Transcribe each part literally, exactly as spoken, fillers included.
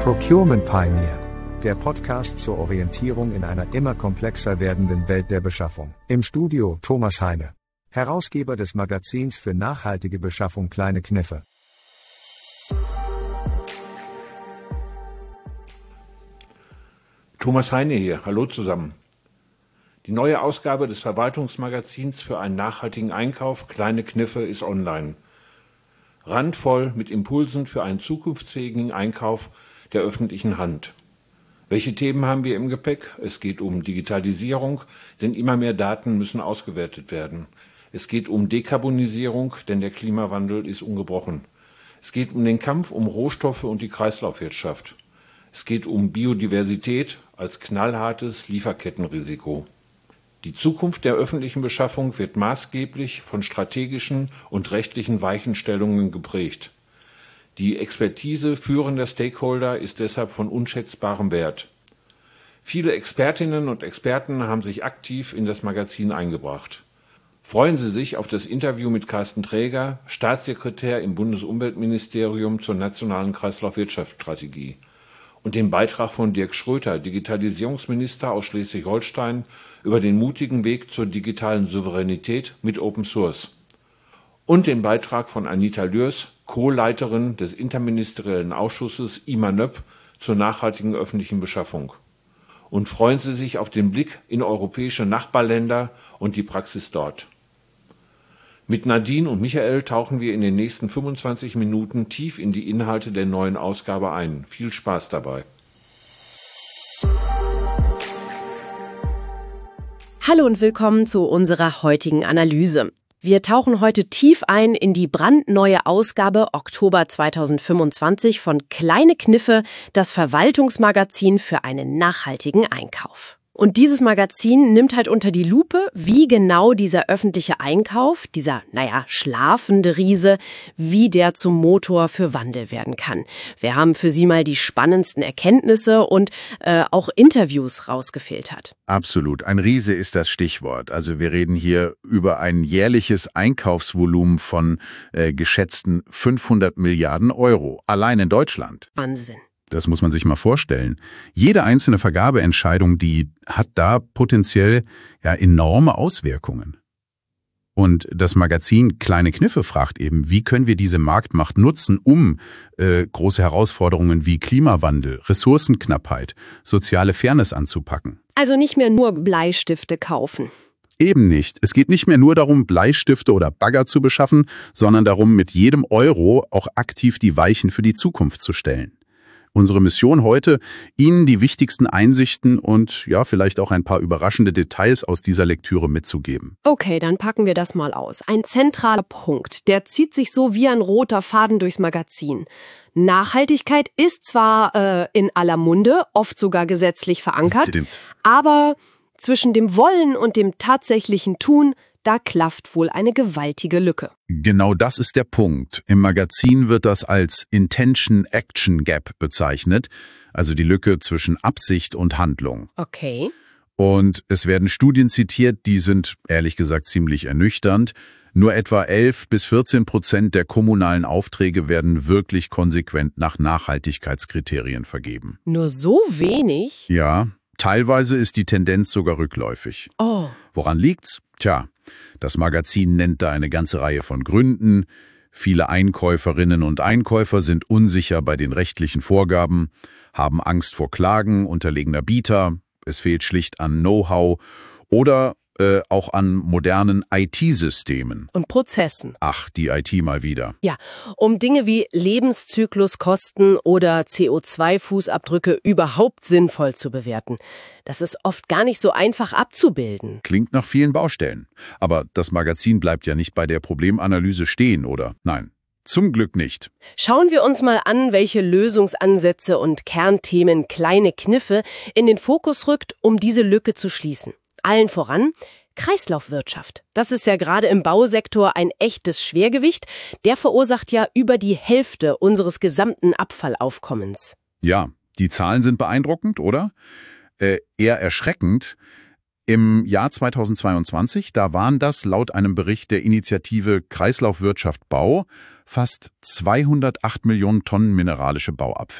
Procurement Pioneer, der Podcast zur Orientierung in einer immer komplexer werdenden Welt der Beschaffung. Im Studio Thomas Heine, Herausgeber des Magazins für nachhaltige Beschaffung Kleine Kniffe. Thomas Heine hier, hallo zusammen. Die neue Ausgabe des Verwaltungsmagazins für einen nachhaltigen Einkauf Kleine Kniffe ist online. Randvoll mit Impulsen für einen zukunftsfähigen Einkauf der öffentlichen Hand. Welche Themen haben wir im Gepäck? Es geht um Digitalisierung, denn immer mehr Daten müssen ausgewertet werden. Es geht um Dekarbonisierung, denn der Klimawandel ist ungebrochen. Es geht um den Kampf um Rohstoffe und die Kreislaufwirtschaft. Es geht um Biodiversität als knallhartes Lieferkettenrisiko. Die Zukunft der öffentlichen Beschaffung wird maßgeblich von strategischen und rechtlichen Weichenstellungen geprägt. Die Expertise führender Stakeholder ist deshalb von unschätzbarem Wert. Viele Expertinnen und Experten haben sich aktiv in das Magazin eingebracht. Freuen Sie sich auf das Interview mit Carsten Traeger, Staatssekretär im Bundesumweltministerium zur nationalen Kreislaufwirtschaftsstrategie, und den Beitrag von Dirk Schröter, Digitalisierungsminister aus Schleswig-Holstein, über den mutigen Weg zur digitalen Souveränität mit Open Source. Und den Beitrag von Anita Lührs, Co-Leiterin des Interministeriellen Ausschusses I M A N Ö P zur nachhaltigen öffentlichen Beschaffung. Und freuen Sie sich auf den Blick in europäische Nachbarländer und die Praxis dort. Mit Nadine und Michael tauchen wir in den nächsten fünfundzwanzig Minuten tief in die Inhalte der neuen Ausgabe ein. Viel Spaß dabei. Hallo und willkommen zu unserer heutigen Analyse. Wir tauchen heute tief ein in die brandneue Ausgabe Oktober zweitausendfünfundzwanzig von Kleine Kniffe, das Verwaltungsmagazin für einen nachhaltigen Einkauf. Und dieses Magazin nimmt halt unter die Lupe, wie genau dieser öffentliche Einkauf, dieser, naja, schlafende Riese, wie der zum Motor für Wandel werden kann. Wir haben für Sie mal die spannendsten Erkenntnisse und äh, auch Interviews rausgefiltert. Absolut. Ein Riese ist das Stichwort. Also wir reden hier über ein jährliches Einkaufsvolumen von äh, geschätzten fünfhundert Milliarden Euro. Allein in Deutschland. Wahnsinn. Das muss man sich mal vorstellen. Jede einzelne Vergabeentscheidung, die hat da potenziell ja enorme Auswirkungen. Und das Magazin Kleine Kniffe fragt eben, wie können wir diese Marktmacht nutzen, um äh, große Herausforderungen wie Klimawandel, Ressourcenknappheit, soziale Fairness anzupacken. Also nicht mehr nur Bleistifte kaufen. Eben nicht. Es geht nicht mehr nur darum, Bleistifte oder Bagger zu beschaffen, sondern darum, mit jedem Euro auch aktiv die Weichen für die Zukunft zu stellen. Unsere Mission heute, Ihnen die wichtigsten Einsichten und ja, vielleicht auch ein paar überraschende Details aus dieser Lektüre mitzugeben. Okay, dann packen wir das mal aus. Ein zentraler Punkt, der zieht sich so wie ein roter Faden durchs Magazin. Nachhaltigkeit ist zwar äh, in aller Munde, oft sogar gesetzlich verankert, Stimmt. aber zwischen dem Wollen und dem tatsächlichen Tun, da klafft wohl eine gewaltige Lücke. Genau das ist der Punkt. Im Magazin wird das als Intention-Action Gap bezeichnet, also die Lücke zwischen Absicht und Handlung. Okay. Und es werden Studien zitiert, die sind ehrlich gesagt ziemlich ernüchternd. Nur etwa elf bis vierzehn Prozent der kommunalen Aufträge werden wirklich konsequent nach Nachhaltigkeitskriterien vergeben. Nur so wenig? Ja, teilweise ist die Tendenz sogar rückläufig. Oh. Woran liegt's? Tja, das Magazin nennt da eine ganze Reihe von Gründen. Viele Einkäuferinnen und Einkäufer sind unsicher bei den rechtlichen Vorgaben, haben Angst vor Klagen unterlegener Bieter, es fehlt schlicht an Know-how oder äh, auch an modernen I T-Systemen. Und Prozessen. Ach, die I T mal wieder. Ja, um Dinge wie Lebenszykluskosten oder C O zwei Fußabdrücke überhaupt sinnvoll zu bewerten. Das ist oft gar nicht so einfach abzubilden. Klingt nach vielen Baustellen. Aber das Magazin bleibt ja nicht bei der Problemanalyse stehen, oder? Nein, zum Glück nicht. Schauen wir uns mal an, welche Lösungsansätze und Kernthemen Kleine Kniffe in den Fokus rückt, um diese Lücke zu schließen. Allen voran Kreislaufwirtschaft. Das ist ja gerade im Bausektor ein echtes Schwergewicht. Der verursacht ja über die Hälfte unseres gesamten Abfallaufkommens. Ja, die Zahlen sind beeindruckend, oder? Äh, eher erschreckend. Im Jahr zweitausendzweiundzwanzig, da waren das laut einem Bericht der Initiative Kreislaufwirtschaft Bau fast zweihundertacht Millionen Tonnen mineralische Bauabfälle.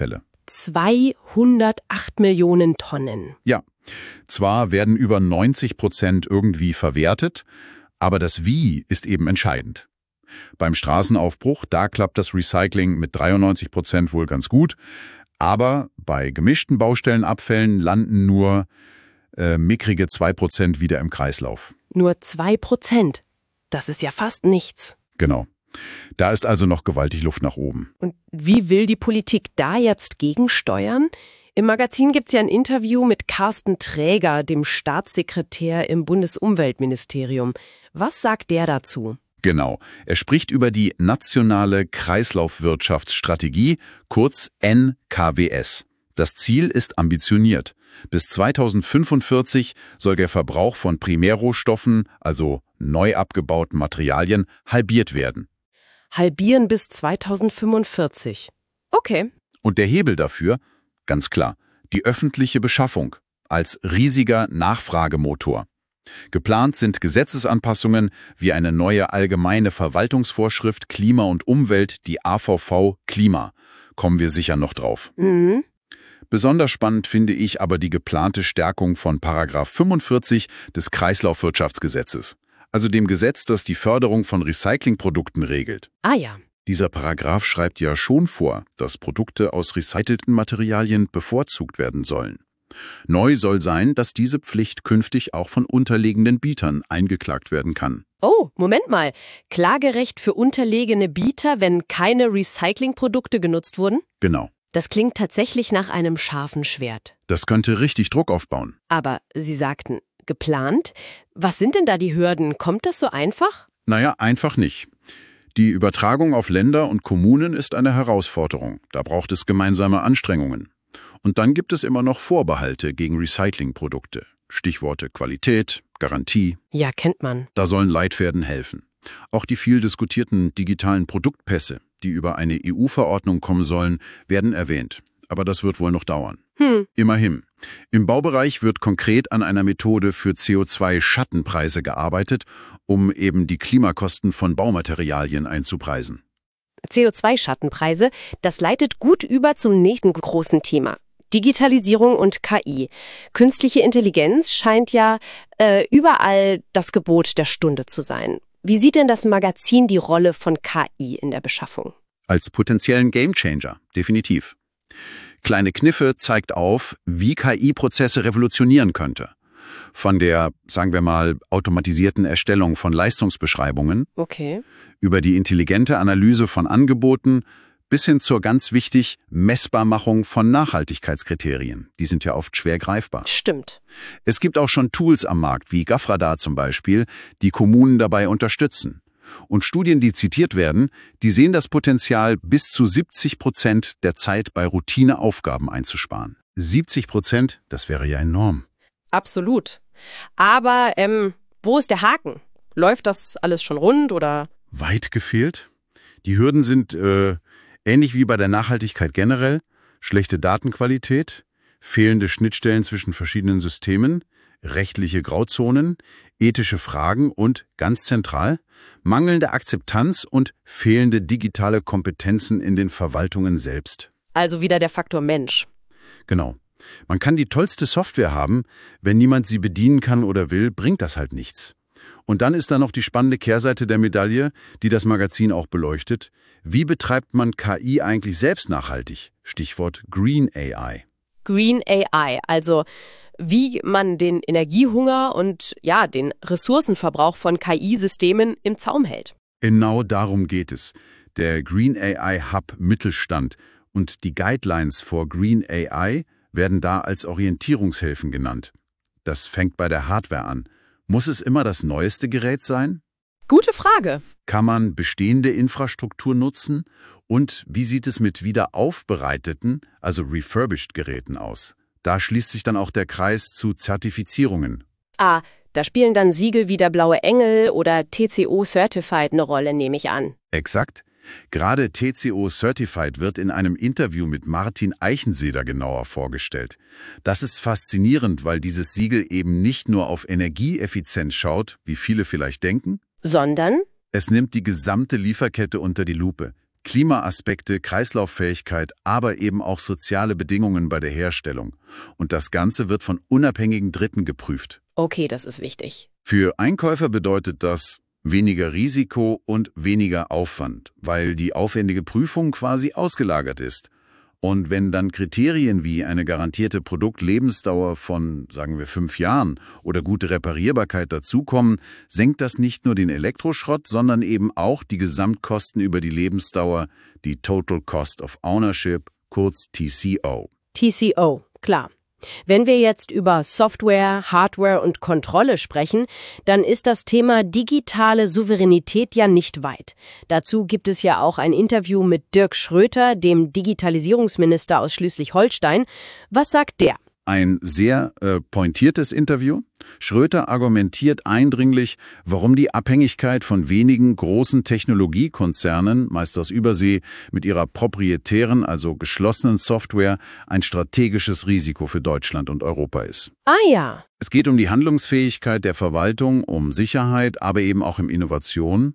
zweihundertacht Millionen Tonnen. Ja, zwar werden über neunzig Prozent irgendwie verwertet, aber das Wie ist eben entscheidend. Beim Straßenaufbruch, da klappt das Recycling mit dreiundneunzig Prozent wohl ganz gut, aber bei gemischten Baustellenabfällen landen nur äh, mickrige zwei Prozent wieder im Kreislauf. Nur zwei Prozent? Das ist ja fast nichts. Genau. Da ist also noch gewaltig Luft nach oben. Und wie will die Politik da jetzt gegensteuern? Im Magazin gibt es ja ein Interview mit Carsten Träger, dem Staatssekretär im Bundesumweltministerium. Was sagt der dazu? Genau. Er spricht über die Nationale Kreislaufwirtschaftsstrategie, kurz N K W S. Das Ziel ist ambitioniert. Bis zweitausendfünfundvierzig soll der Verbrauch von Primärrohstoffen, also neu abgebauten Materialien, halbiert werden. Halbieren bis zweitausendfünfundvierzig. Okay. Und der Hebel dafür? Ganz klar, die öffentliche Beschaffung als riesiger Nachfragemotor. Geplant sind Gesetzesanpassungen wie eine neue allgemeine Verwaltungsvorschrift Klima und Umwelt, die A V V Klima. Kommen wir sicher noch drauf. Mhm. Besonders spannend finde ich aber die geplante Stärkung von Paragraph fünfundvierzig des Kreislaufwirtschaftsgesetzes, also dem Gesetz, das die Förderung von Recyclingprodukten regelt. Ah ja. Dieser Paragraph schreibt ja schon vor, dass Produkte aus recycelten Materialien bevorzugt werden sollen. Neu soll sein, dass diese Pflicht künftig auch von unterlegenen Bietern eingeklagt werden kann. Oh, Moment mal. Klagerecht für unterlegene Bieter, wenn keine Recyclingprodukte genutzt wurden? Genau. Das klingt tatsächlich nach einem scharfen Schwert. Das könnte richtig Druck aufbauen. Aber Sie sagten, geplant? Was sind denn da die Hürden? Kommt das so einfach? Naja, einfach nicht. Die Übertragung auf Länder und Kommunen ist eine Herausforderung. Da braucht es gemeinsame Anstrengungen. Und dann gibt es immer noch Vorbehalte gegen Recyclingprodukte. Stichworte Qualität, Garantie. Ja, kennt man. Da sollen Leitfäden helfen. Auch die viel diskutierten digitalen Produktpässe, die über eine E U-Verordnung kommen sollen, werden erwähnt. Aber das wird wohl noch dauern. Hm. Immerhin. Im Baubereich wird konkret an einer Methode für C O zwei Schattenpreise gearbeitet, um eben die Klimakosten von Baumaterialien einzupreisen. C O zwei Schattenpreise, das leitet gut über zum nächsten großen Thema. Digitalisierung und K I. Künstliche Intelligenz scheint ja äh, überall das Gebot der Stunde zu sein. Wie sieht denn das Magazin die Rolle von K I in der Beschaffung? Als potenziellen Gamechanger, definitiv. Kleine Kniffe zeigt auf, wie K I-Prozesse revolutionieren könnte. Von der, sagen wir mal, automatisierten Erstellung von Leistungsbeschreibungen, Okay. über die intelligente Analyse von Angeboten bis hin zur ganz wichtig Messbarmachung von Nachhaltigkeitskriterien. Die sind ja oft schwer greifbar. Stimmt. Es gibt auch schon Tools am Markt, wie Gaffradar zum Beispiel, die Kommunen dabei unterstützen. Und Studien, die zitiert werden, die sehen das Potenzial, bis zu siebzig Prozent der Zeit bei Routineaufgaben einzusparen. siebzig Prozent, das wäre ja enorm. Absolut. Aber ähm, wo ist der Haken? Läuft das alles schon rund oder? Weit gefehlt. Die Hürden sind äh, ähnlich wie bei der Nachhaltigkeit generell: schlechte Datenqualität, fehlende Schnittstellen zwischen verschiedenen Systemen, rechtliche Grauzonen, ethische Fragen und, ganz zentral, mangelnde Akzeptanz und fehlende digitale Kompetenzen in den Verwaltungen selbst. Also wieder der Faktor Mensch. Genau. Man kann die tollste Software haben, wenn niemand sie bedienen kann oder will, bringt das halt nichts. Und dann ist da noch die spannende Kehrseite der Medaille, die das Magazin auch beleuchtet. Wie betreibt man K I eigentlich selbst nachhaltig? Stichwort Green A I. Green A I, also wie man den Energiehunger und ja, den Ressourcenverbrauch von K I-Systemen im Zaum hält. Genau darum geht es. Der Green A I Hub Mittelstand und die Guidelines for Green A I werden da als Orientierungshilfen genannt. Das fängt bei der Hardware an. Muss es immer das neueste Gerät sein? Gute Frage. Kann man bestehende Infrastruktur nutzen? Und wie sieht es mit wiederaufbereiteten, also refurbished Geräten aus? Da schließt sich dann auch der Kreis zu Zertifizierungen. Ah, da spielen dann Siegel wie der Blaue Engel oder T C O Certified eine Rolle, nehme ich an. Exakt. Gerade T C O Certified wird in einem Interview mit Martin Eichenseder genauer vorgestellt. Das ist faszinierend, weil dieses Siegel eben nicht nur auf Energieeffizienz schaut, wie viele vielleicht denken, Sondern? es nimmt die gesamte Lieferkette unter die Lupe. Klimaaspekte, Kreislauffähigkeit, aber eben auch soziale Bedingungen bei der Herstellung. Und das Ganze wird von unabhängigen Dritten geprüft. Okay, das ist wichtig. Für Einkäufer bedeutet das weniger Risiko und weniger Aufwand, weil die aufwendige Prüfung quasi ausgelagert ist. Und wenn dann Kriterien wie eine garantierte Produktlebensdauer von, sagen wir, fünf Jahren oder gute Reparierbarkeit dazukommen, senkt das nicht nur den Elektroschrott, sondern eben auch die Gesamtkosten über die Lebensdauer, die Total Cost of Ownership, kurz T C O. T C O, klar. Wenn wir jetzt über Software, Hardware und Kontrolle sprechen, dann ist das Thema digitale Souveränität ja nicht weit. Dazu gibt es ja auch ein Interview mit Dirk Schröter, dem Digitalisierungsminister aus Schleswig-Holstein. Was sagt der? Ein sehr äh, pointiertes Interview. Schröter argumentiert eindringlich, warum die Abhängigkeit von wenigen großen Technologiekonzernen, meist aus Übersee, mit ihrer proprietären, also geschlossenen Software ein strategisches Risiko für Deutschland und Europa ist. Ah ja. Es geht um die Handlungsfähigkeit der Verwaltung, um Sicherheit, aber eben auch um Innovation.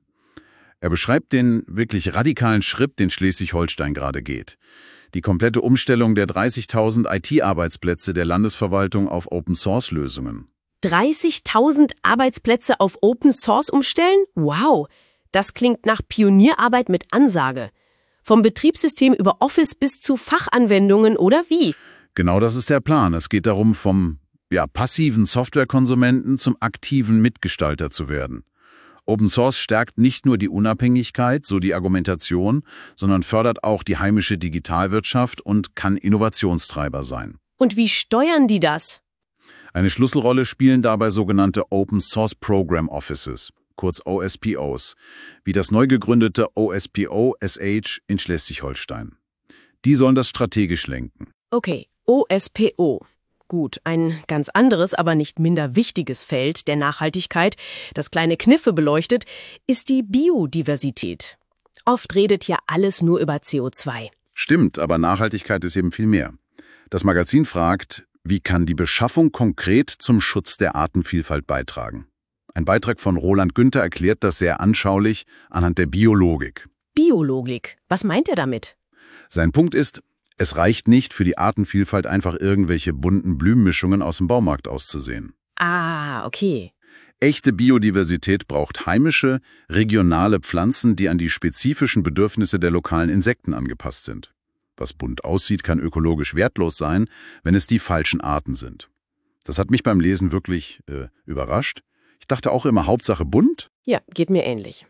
Er beschreibt den wirklich radikalen Schritt, den Schleswig-Holstein gerade geht. Die komplette Umstellung der dreißigtausend I T-Arbeitsplätze der Landesverwaltung auf Open-Source-Lösungen. dreißigtausend Arbeitsplätze auf Open Source umstellen? Wow, das klingt nach Pionierarbeit mit Ansage. Vom Betriebssystem über Office bis zu Fachanwendungen oder wie? Genau das ist der Plan. Es geht darum, vom ja, passiven Softwarekonsumenten zum aktiven Mitgestalter zu werden. Open Source stärkt nicht nur die Unabhängigkeit, so die Argumentation, sondern fördert auch die heimische Digitalwirtschaft und kann Innovationstreiber sein. Und wie steuern die das? Eine Schlüsselrolle spielen dabei sogenannte Open Source Program Offices, kurz O S P Os, wie das neu gegründete O S P O S H in Schleswig-Holstein. Die sollen das strategisch lenken. Okay, O S P O. Gut, ein ganz anderes, aber nicht minder wichtiges Feld der Nachhaltigkeit, das kleine Kniffe beleuchtet, ist die Biodiversität. Oft redet ja alles nur über C O zwei. Stimmt, aber Nachhaltigkeit ist eben viel mehr. Das Magazin fragt, wie kann die Beschaffung konkret zum Schutz der Artenvielfalt beitragen? Ein Beitrag von Roland Günther erklärt das sehr anschaulich anhand der Biologik. Biologik, was meint er damit? Sein Punkt ist, es reicht nicht, für die Artenvielfalt einfach irgendwelche bunten Blumenmischungen aus dem Baumarkt auszusehen. Ah, okay. Echte Biodiversität braucht heimische, regionale Pflanzen, die an die spezifischen Bedürfnisse der lokalen Insekten angepasst sind. Was bunt aussieht, kann ökologisch wertlos sein, wenn es die falschen Arten sind. Das hat mich beim Lesen wirklich äh, überrascht. Ich dachte auch immer, Hauptsache bunt. Ja, geht mir ähnlich.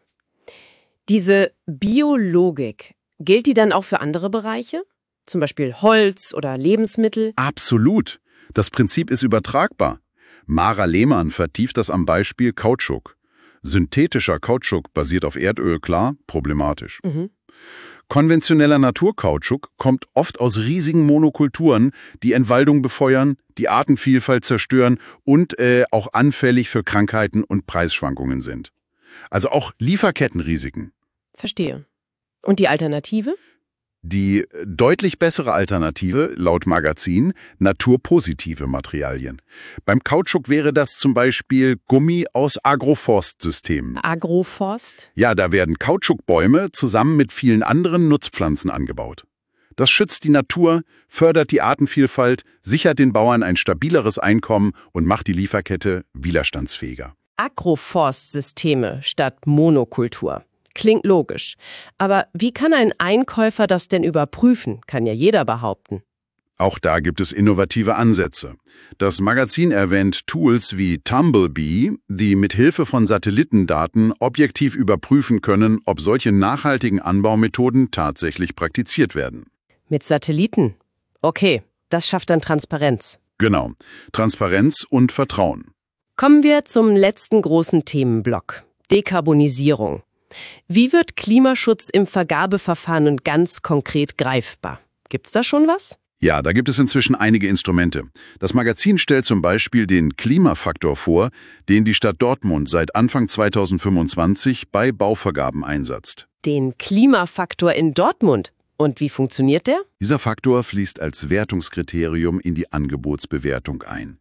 Diese Biologik, gilt die dann auch für andere Bereiche? Zum Beispiel Holz oder Lebensmittel? Absolut. Das Prinzip ist übertragbar. Mara Lehmann vertieft das am Beispiel Kautschuk. Synthetischer Kautschuk basiert auf Erdöl, klar, problematisch. Mhm. Konventioneller Naturkautschuk kommt oft aus riesigen Monokulturen, die Entwaldung befeuern, die Artenvielfalt zerstören und äh, auch anfällig für Krankheiten und Preisschwankungen sind. Also auch Lieferkettenrisiken. Verstehe. Und die Alternative? Die deutlich bessere Alternative, laut Magazin, naturpositive Materialien. Beim Kautschuk wäre das zum Beispiel Gummi aus Agroforstsystemen. Agroforst? Ja, da werden Kautschukbäume zusammen mit vielen anderen Nutzpflanzen angebaut. Das schützt die Natur, fördert die Artenvielfalt, sichert den Bauern ein stabileres Einkommen und macht die Lieferkette widerstandsfähiger. Agroforstsysteme statt Monokultur. Klingt logisch. Aber wie kann ein Einkäufer das denn überprüfen? Kann ja jeder behaupten. Auch da gibt es innovative Ansätze. Das Magazin erwähnt Tools wie Tumblebee, die mit Hilfe von Satellitendaten objektiv überprüfen können, ob solche nachhaltigen Anbaumethoden tatsächlich praktiziert werden. Mit Satelliten? Okay, das schafft dann Transparenz. Genau, Transparenz und Vertrauen. Kommen wir zum letzten großen Themenblock. Dekarbonisierung. Wie wird Klimaschutz im Vergabeverfahren ganz konkret greifbar? Gibt's da schon was? Ja, da gibt es inzwischen einige Instrumente. Das Magazin stellt zum Beispiel den Klimafaktor vor, den die Stadt Dortmund seit Anfang zweitausendfünfundzwanzig bei Bauvergaben einsetzt. Den Klimafaktor in Dortmund? Und wie funktioniert der? Dieser Faktor fließt als Wertungskriterium in die Angebotsbewertung ein.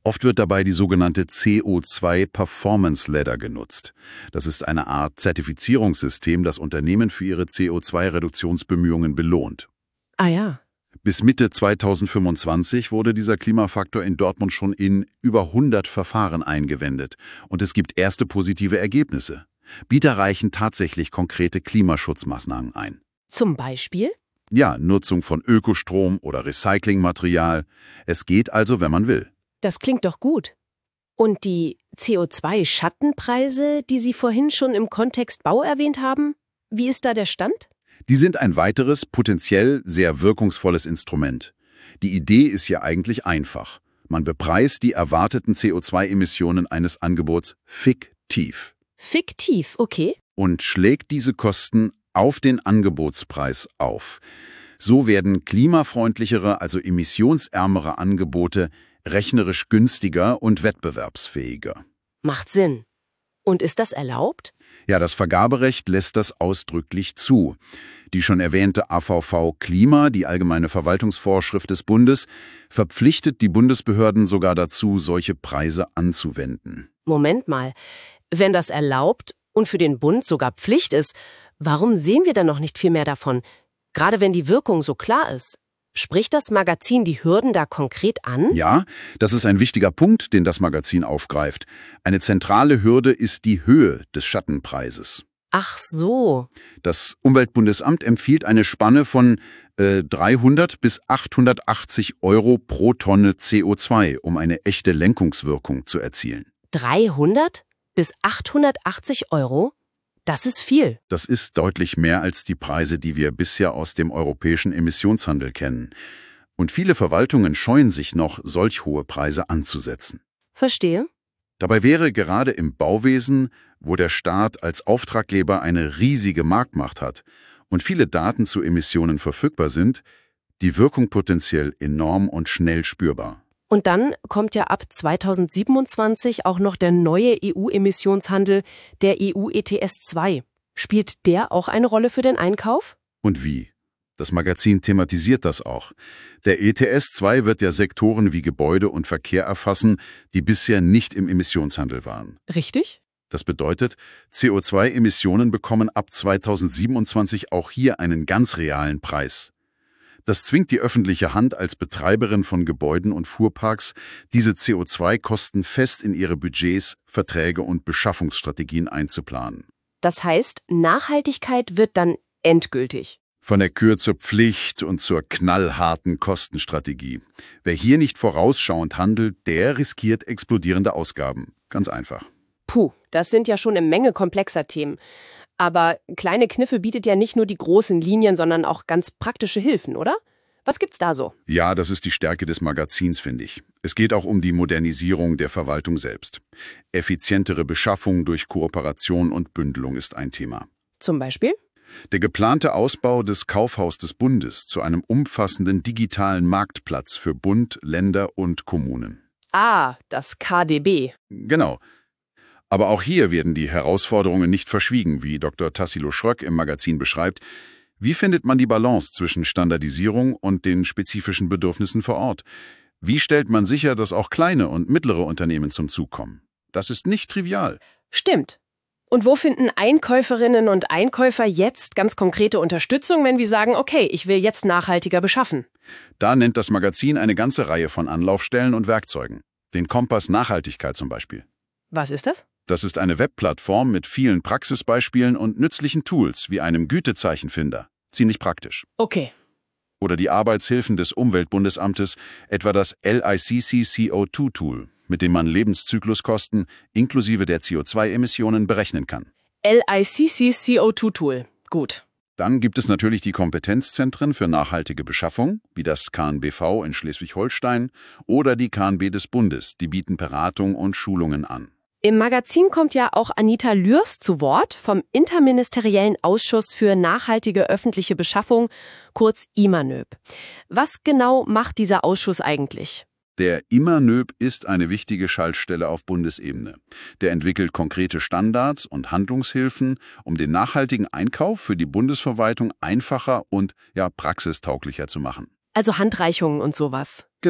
Oft wird dabei die sogenannte C O zwei Performance Ladder genutzt. Das ist eine Art Zertifizierungssystem, das Unternehmen für ihre C O zwei Reduktionsbemühungen belohnt. Ah ja. Bis Mitte zweitausendfünfundzwanzig wurde dieser Klimafaktor in Dortmund schon in über hundert Verfahren eingewendet. Und es gibt erste positive Ergebnisse. Bieter reichen tatsächlich konkrete Klimaschutzmaßnahmen ein. Zum Beispiel? Ja, Nutzung von Ökostrom oder Recyclingmaterial. Es geht also, wenn man will. Das klingt doch gut. Und die C O zwei Schattenpreise, die Sie vorhin schon im Kontext Bau erwähnt haben, wie ist da der Stand? Die sind ein weiteres, potenziell sehr wirkungsvolles Instrument. Die Idee ist ja eigentlich einfach. Man bepreist die erwarteten C O zwei Emissionen eines Angebots fiktiv. Fiktiv, okay. Und schlägt diese Kosten auf den Angebotspreis auf. So werden klimafreundlichere, also emissionsärmere Angebote rechnerisch günstiger und wettbewerbsfähiger. Macht Sinn. Und ist das erlaubt? Ja, das Vergaberecht lässt das ausdrücklich zu. Die schon erwähnte A V V Klima, die allgemeine Verwaltungsvorschrift des Bundes, verpflichtet die Bundesbehörden sogar dazu, solche Preise anzuwenden. Moment mal. Wenn das erlaubt und für den Bund sogar Pflicht ist, warum sehen wir dann noch nicht viel mehr davon? Gerade wenn die Wirkung so klar ist. Spricht das Magazin die Hürden da konkret an? Ja, das ist ein wichtiger Punkt, den das Magazin aufgreift. Eine zentrale Hürde ist die Höhe des Schattenpreises. Ach so. Das Umweltbundesamt empfiehlt eine Spanne von äh, dreihundert bis achthundertachtzig Euro pro Tonne C O zwei, um eine echte Lenkungswirkung zu erzielen. dreihundert bis achthundertachtzig Euro? Das ist viel. Das ist deutlich mehr als die Preise, die wir bisher aus dem europäischen Emissionshandel kennen. Und viele Verwaltungen scheuen sich noch, solch hohe Preise anzusetzen. Verstehe. Dabei wäre gerade im Bauwesen, wo der Staat als Auftraggeber eine riesige Marktmacht hat und viele Daten zu Emissionen verfügbar sind, die Wirkung potenziell enorm und schnell spürbar. Und dann kommt ja ab zweitausendsiebenundzwanzig auch noch der neue E U-Emissionshandel, der E U E T S zwei. Spielt der auch eine Rolle für den Einkauf? Und wie? Das Magazin thematisiert das auch. Der E T S zwei wird ja Sektoren wie Gebäude und Verkehr erfassen, die bisher nicht im Emissionshandel waren. Richtig? Das bedeutet, C O zwei Emissionen bekommen ab zweitausendsiebenundzwanzig auch hier einen ganz realen Preis. Das zwingt die öffentliche Hand als Betreiberin von Gebäuden und Fuhrparks, diese C O zwei Kosten fest in ihre Budgets, Verträge und Beschaffungsstrategien einzuplanen. Das heißt, Nachhaltigkeit wird dann endgültig. Von der Kür zur Pflicht und zur knallharten Kostenstrategie. Wer hier nicht vorausschauend handelt, der riskiert explodierende Ausgaben. Ganz einfach. Puh, das sind ja schon eine Menge komplexer Themen. Aber Kleine Kniffe bietet ja nicht nur die großen Linien, sondern auch ganz praktische Hilfen, oder? Was gibt's da so? Ja, das ist die Stärke des Magazins, finde ich. Es geht auch um die Modernisierung der Verwaltung selbst. Effizientere Beschaffung durch Kooperation und Bündelung ist ein Thema. Zum Beispiel? Der geplante Ausbau des Kaufhaus des Bundes zu einem umfassenden digitalen Marktplatz für Bund, Länder und Kommunen. Ah, das K D B. Genau. Aber auch hier werden die Herausforderungen nicht verschwiegen, wie Doktor Tassilo Schröck im Magazin beschreibt. Wie findet man die Balance zwischen Standardisierung und den spezifischen Bedürfnissen vor Ort? Wie stellt man sicher, dass auch kleine und mittlere Unternehmen zum Zug kommen? Das ist nicht trivial. Stimmt. Und wo finden Einkäuferinnen und Einkäufer jetzt ganz konkrete Unterstützung, wenn wir sagen, okay, ich will jetzt nachhaltiger beschaffen? Da nennt das Magazin eine ganze Reihe von Anlaufstellen und Werkzeugen. Den Kompass Nachhaltigkeit zum Beispiel. Was ist das? Das ist eine Webplattform mit vielen Praxisbeispielen und nützlichen Tools wie einem Gütezeichenfinder. Ziemlich praktisch. Okay. Oder die Arbeitshilfen des Umweltbundesamtes, etwa das L I C C C O zwei Tool, mit dem man Lebenszykluskosten inklusive der C O zwei Emissionen berechnen kann. L I C C C O zwei Tool. Gut. Dann gibt es natürlich die Kompetenzzentren für nachhaltige Beschaffung, wie das K N B V in Schleswig-Holstein oder die K N B des Bundes, die bieten Beratung und Schulungen an. Im Magazin kommt ja auch Anita Lührs zu Wort vom Interministeriellen Ausschuss für nachhaltige öffentliche Beschaffung, kurz I M A N Ö B. Was genau macht dieser Ausschuss eigentlich? Der I M A N Ö B ist eine wichtige Schaltstelle auf Bundesebene. Der entwickelt konkrete Standards und Handlungshilfen, um den nachhaltigen Einkauf für die Bundesverwaltung einfacher und ja praxistauglicher zu machen. Also Handreichungen und sowas. Genau.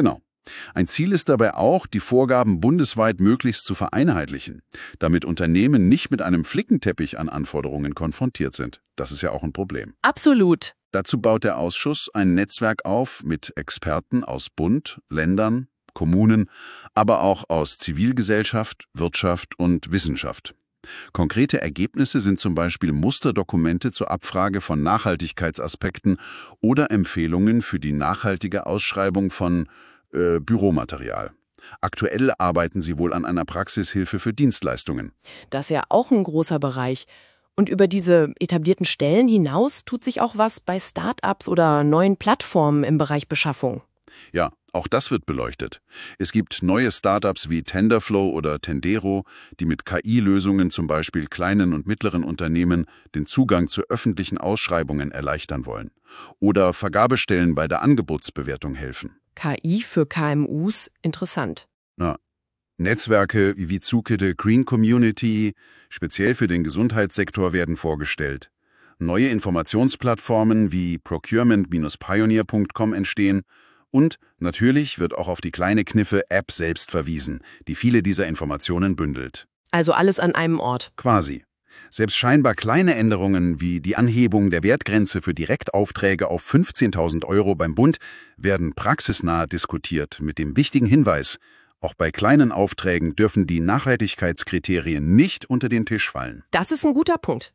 Ein Ziel ist dabei auch, die Vorgaben bundesweit möglichst zu vereinheitlichen, damit Unternehmen nicht mit einem Flickenteppich an Anforderungen konfrontiert sind. Das ist ja auch ein Problem. Absolut. Dazu baut der Ausschuss ein Netzwerk auf mit Experten aus Bund, Ländern, Kommunen, aber auch aus Zivilgesellschaft, Wirtschaft und Wissenschaft. Konkrete Ergebnisse sind zum Beispiel Musterdokumente zur Abfrage von Nachhaltigkeitsaspekten oder Empfehlungen für die nachhaltige Ausschreibung von äh, Büromaterial. Aktuell arbeiten sie wohl an einer Praxishilfe für Dienstleistungen. Das ist ja auch ein großer Bereich. Und über diese etablierten Stellen hinaus tut sich auch was bei Start-ups oder neuen Plattformen im Bereich Beschaffung. Ja, auch das wird beleuchtet. Es gibt neue Startups wie Tenderflow oder Tendero, die mit K I-Lösungen zum Beispiel kleinen und mittleren Unternehmen den Zugang zu öffentlichen Ausschreibungen erleichtern wollen. Oder Vergabestellen bei der Angebotsbewertung helfen. K I für K M Us, interessant. Na, Netzwerke wie Zukete Green Community, speziell für den Gesundheitssektor, werden vorgestellt. Neue Informationsplattformen wie procurement Bindestrich pioneer Punkt com entstehen. Und natürlich wird auch auf die kleine Kniffe-App selbst verwiesen, die viele dieser Informationen bündelt. Also alles an einem Ort. Quasi. Selbst scheinbar kleine Änderungen wie die Anhebung der Wertgrenze für Direktaufträge auf fünfzehntausend Euro beim Bund werden praxisnah diskutiert mit dem wichtigen Hinweis, auch bei kleinen Aufträgen dürfen die Nachhaltigkeitskriterien nicht unter den Tisch fallen. Das ist ein guter Punkt.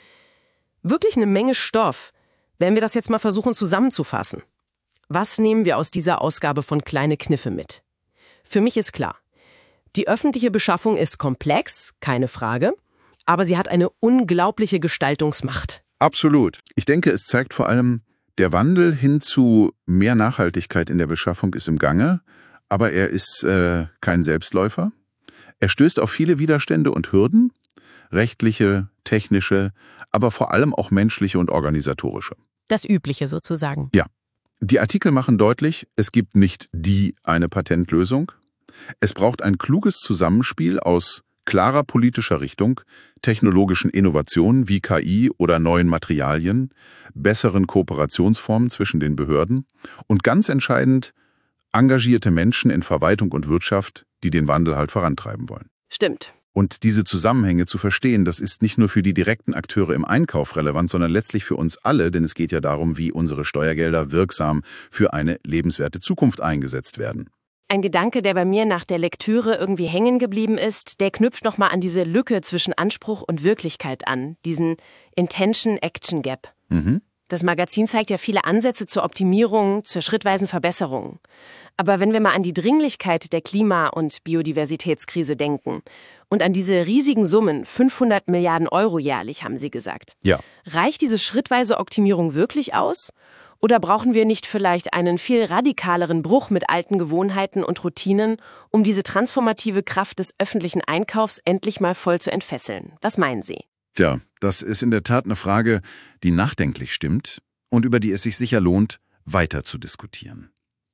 Wirklich eine Menge Stoff, wenn wir das jetzt mal versuchen zusammenzufassen. Was nehmen wir aus dieser Ausgabe von Kleine Kniffe mit? Für mich ist klar, die öffentliche Beschaffung ist komplex, keine Frage, aber sie hat eine unglaubliche Gestaltungsmacht. Absolut. Ich denke, es zeigt vor allem, der Wandel hin zu mehr Nachhaltigkeit in der Beschaffung ist im Gange, aber er ist äh, kein Selbstläufer. Er stößt auf viele Widerstände und Hürden, rechtliche, technische, aber vor allem auch menschliche und organisatorische. Das Übliche sozusagen. Ja. Die Artikel machen deutlich, es gibt nicht die eine Patentlösung. Es braucht ein kluges Zusammenspiel aus klarer politischer Richtung, technologischen Innovationen wie K I oder neuen Materialien, besseren Kooperationsformen zwischen den Behörden und ganz entscheidend engagierte Menschen in Verwaltung und Wirtschaft, die den Wandel halt vorantreiben wollen. Stimmt. Und diese Zusammenhänge zu verstehen, das ist nicht nur für die direkten Akteure im Einkauf relevant, sondern letztlich für uns alle, denn es geht ja darum, wie unsere Steuergelder wirksam für eine lebenswerte Zukunft eingesetzt werden. Ein Gedanke, der bei mir nach der Lektüre irgendwie hängen geblieben ist, der knüpft nochmal an diese Lücke zwischen Anspruch und Wirklichkeit an, diesen Intention-Action-Gap. Mhm. Das Magazin zeigt ja viele Ansätze zur Optimierung, zur schrittweisen Verbesserung. Aber wenn wir mal an die Dringlichkeit der Klima- und Biodiversitätskrise denken und an diese riesigen Summen, fünfhundert Milliarden Euro jährlich, haben Sie gesagt. Ja. Reicht diese schrittweise Optimierung wirklich aus? Oder brauchen wir nicht vielleicht einen viel radikaleren Bruch mit alten Gewohnheiten und Routinen, um diese transformative Kraft des öffentlichen Einkaufs endlich mal voll zu entfesseln? Was meinen Sie? Tja, das ist in der Tat eine Frage, die nachdenklich stimmt und über die es sich sicher lohnt, weiter zu diskutieren.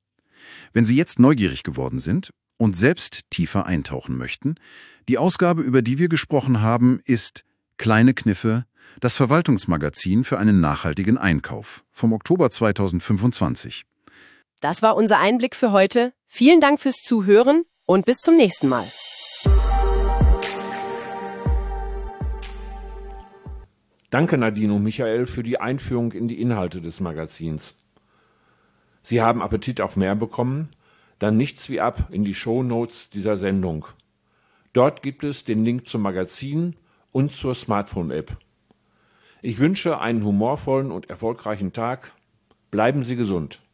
Wenn Sie jetzt neugierig geworden sind und selbst tiefer eintauchen möchten, die Ausgabe, über die wir gesprochen haben, ist Kleine Kniffe, das Verwaltungsmagazin für einen nachhaltigen Einkauf vom Oktober zweitausendfünfundzwanzig. Das war unser Einblick für heute. Vielen Dank fürs Zuhören und bis zum nächsten Mal. Danke Nadine und Michael für die Einführung in die Inhalte des Magazins. Sie haben Appetit auf mehr bekommen? Dann nichts wie ab in die Shownotes dieser Sendung. Dort gibt es den Link zum Magazin und zur Smartphone-App. Ich wünsche einen humorvollen und erfolgreichen Tag. Bleiben Sie gesund.